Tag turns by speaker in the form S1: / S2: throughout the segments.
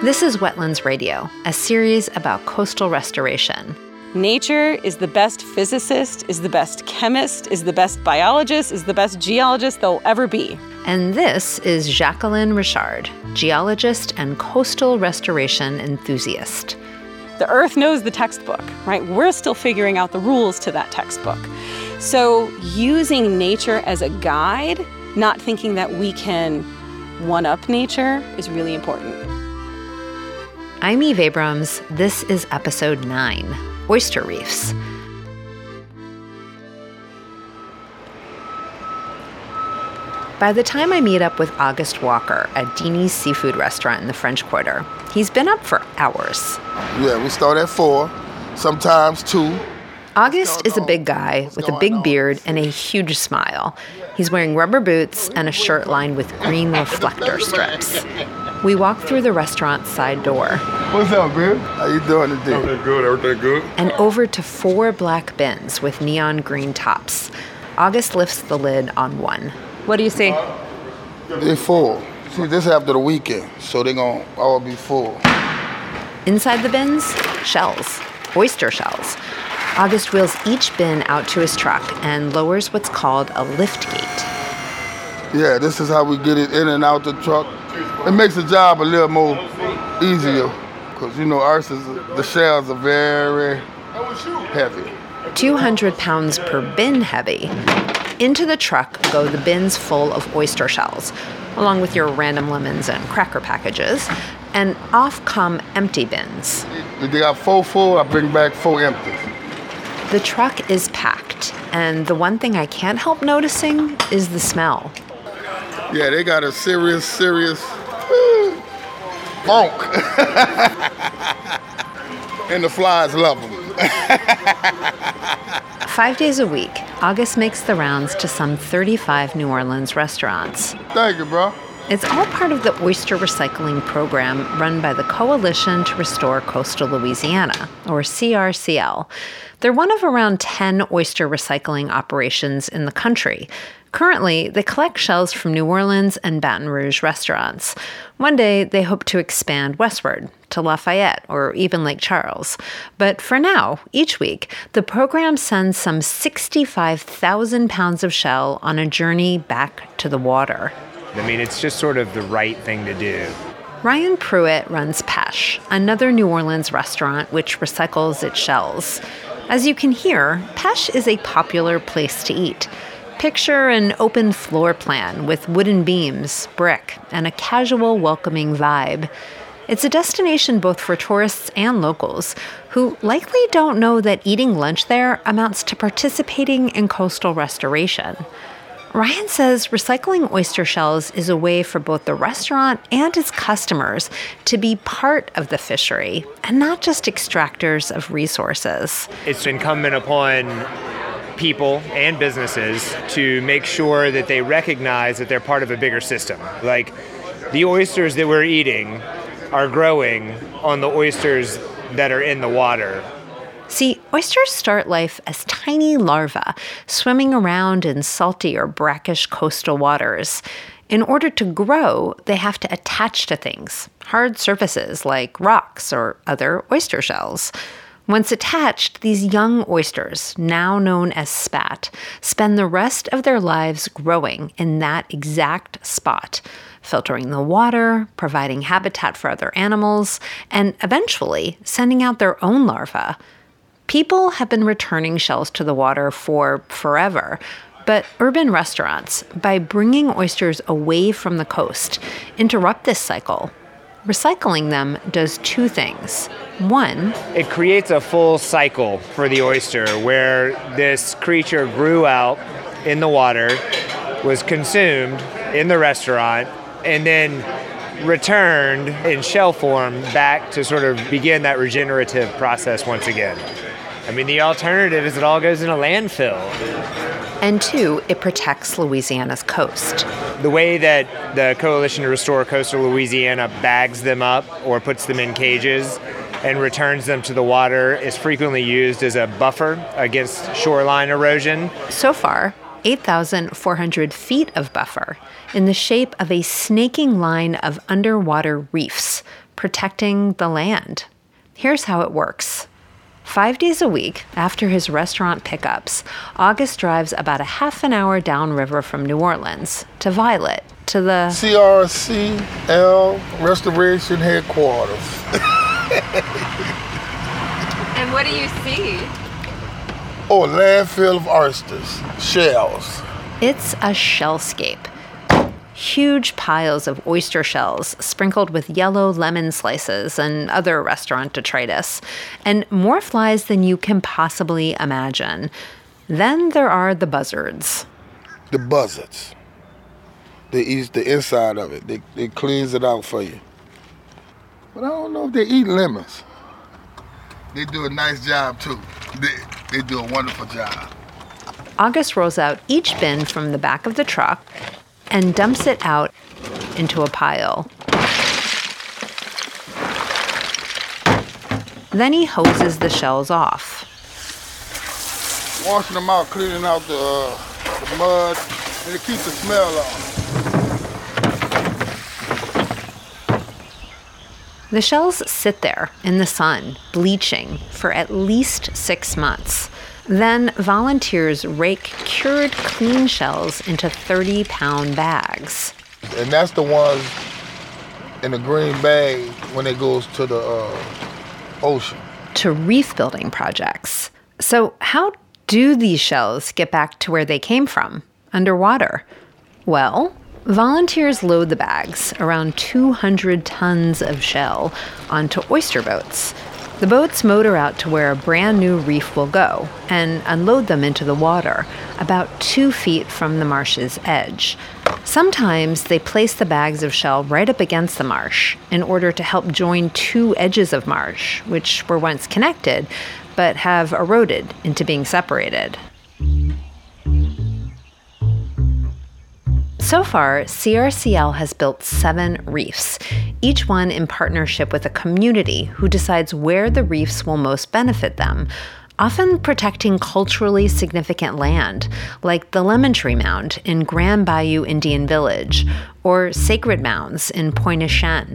S1: This is Wetlands Radio, a series about coastal restoration.
S2: Nature is the best physicist, is the best chemist, is the best biologist, is the best geologist there'll ever be.
S1: And this is Jacqueline Richard, geologist and coastal restoration enthusiast.
S2: The Earth knows the textbook, right? We're still figuring out the rules to that textbook. So using nature as a guide, not thinking that we can one-up nature, is really important.
S1: I'm Eve Abrams. This is episode 9, Oyster Reefs. By the time I meet up with August Walker at Dini's Seafood Restaurant in the French Quarter, he's been up for hours.
S3: Yeah, we start at 4, sometimes 2.
S1: August is a big guy with a big beard and a huge smile. He's wearing rubber boots and a shirt lined with green reflector strips. We walk through the restaurant's side door.
S3: What's up, man? How you doing today?
S4: Everything good.
S1: And over to 4 black bins with neon green tops. August lifts the lid on one. What do you see?
S3: They're full. See, this after the weekend, so they're gonna all be full.
S1: Inside the bins, shells, oyster shells. August wheels each bin out to his truck and lowers what's called a lift gate.
S3: Yeah, this is how we get it in and out the truck. It makes the job a little more easier, because, oysters, the shells are very heavy.
S1: 200 pounds per bin heavy. Into the truck go the bins full of oyster shells, along with your random lemons and cracker packages, and off come empty bins.
S3: If they got 4 full, I bring back 4 empty.
S1: The truck is packed, and the one thing I can't help noticing is the smell.
S3: Yeah, they got a serious funk. And the flies love them.
S1: 5 days a week, August makes the rounds to some 35 New Orleans restaurants.
S3: Thank you, bro.
S1: It's all part of the oyster recycling program run by the Coalition to Restore Coastal Louisiana, or CRCL. They're one of around 10 oyster recycling operations in the country. Currently, they collect shells from New Orleans and Baton Rouge restaurants. One day, they hope to expand westward to Lafayette or even Lake Charles. But for now, each week, the program sends some 65,000 pounds of shell on a journey back to the water.
S4: I mean, it's just sort of the right thing to do.
S1: Ryan Pruitt runs Pêche, another New Orleans restaurant which recycles its shells. As you can hear, Pêche is a popular place to eat. Picture an open floor plan with wooden beams, brick, and a casual, welcoming vibe. It's a destination both for tourists and locals who likely don't know that eating lunch there amounts to participating in coastal restoration. Ryan says recycling oyster shells is a way for both the restaurant and its customers to be part of the fishery and not just extractors of resources.
S4: It's incumbent upon people and businesses to make sure that they recognize that they're part of a bigger system. Like, the oysters that we're eating are growing on the oysters that are in the water.
S1: See, oysters start life as tiny larvae, swimming around in salty or brackish coastal waters. In order to grow, they have to attach to things, hard surfaces like rocks or other oyster shells. Once attached, these young oysters, now known as spat, spend the rest of their lives growing in that exact spot, filtering the water, providing habitat for other animals, and eventually sending out their own larvae. People have been returning shells to the water for forever, but urban restaurants, by bringing oysters away from the coast, interrupt this cycle. Recycling them does 2 things. One,
S4: it creates a full cycle for the oyster where this creature grew out in the water, was consumed in the restaurant, and then returned in shell form back to sort of begin that regenerative process once again. I mean, the alternative is it all goes in a landfill.
S1: And 2, it protects Louisiana's coast.
S4: The way that the Coalition to Restore Coastal Louisiana bags them up or puts them in cages and returns them to the water is frequently used as a buffer against shoreline erosion.
S1: So far, 8,400 feet of buffer in the shape of a snaking line of underwater reefs protecting the land. Here's how it works. 5 days a week, after his restaurant pickups, August drives about a half an hour downriver from New Orleans to Violet, to the
S3: CRCL Restoration Headquarters.
S5: And what do you see?
S3: Oh, a landfill of oysters, shells.
S1: It's a shellscape. Huge piles of oyster shells sprinkled with yellow lemon slices and other restaurant detritus, and more flies than you can possibly imagine. Then there are the buzzards.
S3: The buzzards. They eat the inside of it. They cleans it out for you. But I don't know if they eat lemons. They do a nice job too. They do a wonderful job.
S1: August rolls out each bin from the back of the truck and dumps it out into a pile. Then he hoses the shells off.
S3: Washing them out, cleaning out the mud, and it keeps the smell off.
S1: The shells sit there in the sun, bleaching, for at least 6 months. Then volunteers rake cured clean shells into 30-pound bags.
S3: And that's the ones in the green bag when it goes to the ocean.
S1: To reef building projects. So how do these shells get back to where they came from, underwater? Well, volunteers load the bags, around 200 tons of shell, onto oyster boats. The boats motor out to where a brand new reef will go and unload them into the water, about 2 feet from the marsh's edge. Sometimes they place the bags of shell right up against the marsh in order to help join 2 edges of marsh, which were once connected, but have eroded into being separated. So far, CRCL has built 7 reefs, each one in partnership with a community who decides where the reefs will most benefit them, often protecting culturally significant land, like the Lemon Tree Mound in Grand Bayou Indian Village, or sacred mounds in Pointe-aux-Chenes.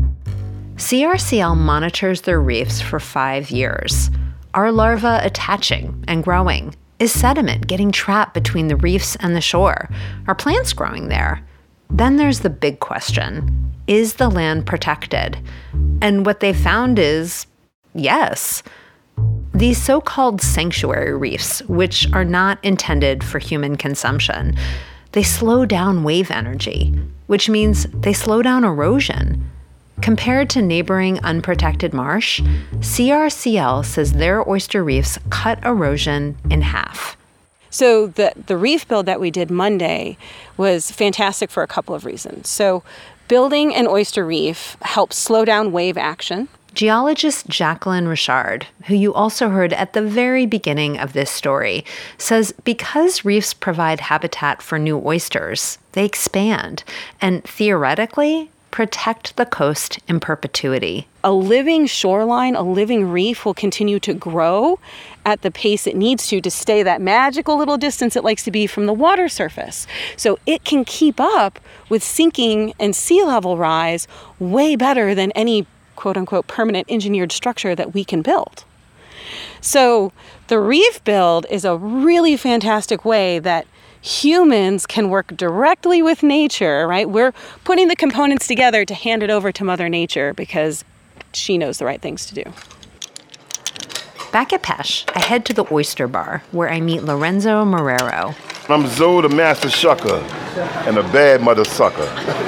S1: CRCL monitors their reefs for 5 years. Are larvae attaching and growing? Is sediment getting trapped between the reefs and the shore? Are plants growing there? Then there's the big question. Is the land protected? And what they found is, yes. These so-called sanctuary reefs, which are not intended for human consumption, they slow down wave energy, which means they slow down erosion. Compared to neighboring unprotected marsh, CRCL says their oyster reefs cut erosion in half.
S2: So the reef build that we did Monday was fantastic for a couple of reasons. So building an oyster reef helps slow down wave action.
S1: Geologist Jacqueline Richard, who you also heard at the very beginning of this story, says because reefs provide habitat for new oysters, they expand and theoretically protect the coast in perpetuity.
S2: A living shoreline, a living reef will continue to grow at the pace it needs to stay that magical little distance it likes to be from the water surface. So it can keep up with sinking and sea level rise way better than any quote-unquote permanent engineered structure that we can build. So the reef build is a really fantastic way that humans can work directly with nature, right? We're putting the components together to hand it over to Mother Nature because she knows the right things to do.
S1: Back at Pesh, I head to the oyster bar where I meet Lorenzo Marrero.
S6: I'm Zoe the master shucker and a bad mother sucker.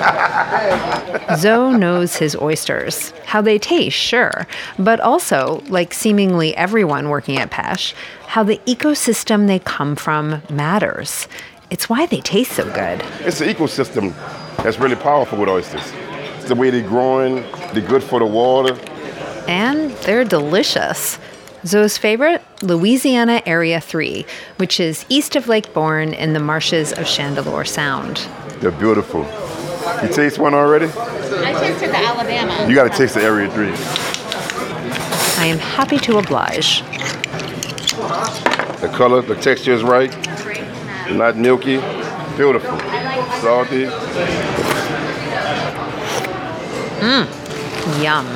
S1: Zoe knows his oysters, how they taste, sure, but also, like seemingly everyone working at Pesh, how the ecosystem they come from matters. It's why they taste so good.
S6: It's the ecosystem that's really powerful with oysters. It's the way they're growing, they're good for the water.
S1: And they're delicious. Zoe's favorite? Louisiana Area 3, which is east of Lake Borgne in the marshes of Chandeleur Sound.
S6: They're beautiful. You taste one already?
S5: I tasted the Alabama.
S6: You got to taste the Area 3.
S1: I am happy to oblige.
S6: The color, the texture is right. Not milky. Beautiful. Salty.
S1: Yum.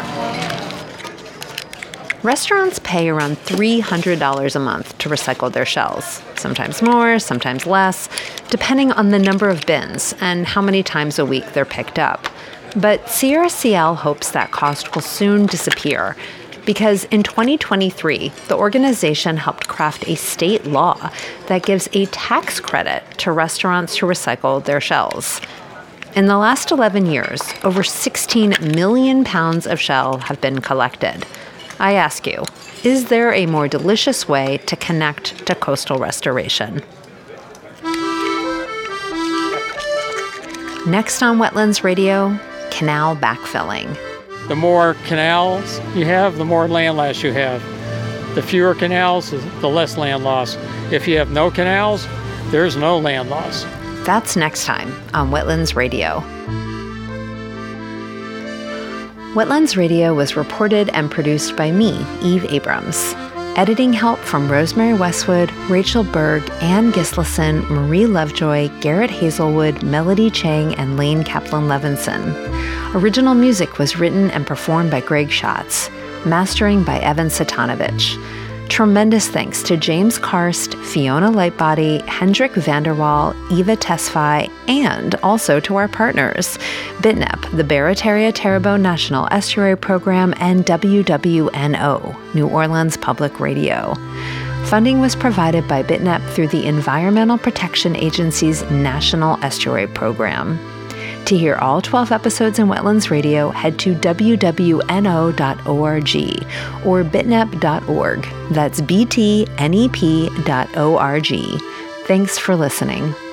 S1: Restaurants pay around $300 a month to recycle their shells, sometimes more, sometimes less, depending on the number of bins and how many times a week they're picked up. But Sierra Ciel hopes that cost will soon disappear, because in 2023, the organization helped craft a state law that gives a tax credit to restaurants who recycle their shells. In the last 11 years, over 16 million pounds of shell have been collected. I ask you, is there a more delicious way to connect to coastal restoration? Next on Wetlands Radio, canal backfilling.
S7: The more canals you have, the more land loss you have. The fewer canals, the less land loss. If you have no canals, there's no land loss.
S1: That's next time on Wetlands Radio. Wetlands Radio was reported and produced by me, Eve Abrams. Editing help from Rosemary Westwood, Rachel Berg, Ann Gislason, Marie Lovejoy, Garrett Hazelwood, Melody Chang, and Lane Kaplan-Levinson. Original music was written and performed by Greg Schatz. Mastering by Evan Satanovich. Tremendous thanks to James Karst, Fiona Lightbody, Hendrik Vanderwall, Eva Tesfaye, and also to our partners, BITNEP, the Barataria Terrebonne National Estuary Program, and WWNO, New Orleans Public Radio. Funding was provided by BITNEP through the Environmental Protection Agency's National Estuary Program. To hear all 12 episodes in Wetlands Radio, head to wwno.org or bitnep.org. That's btnep.org. Thanks for listening.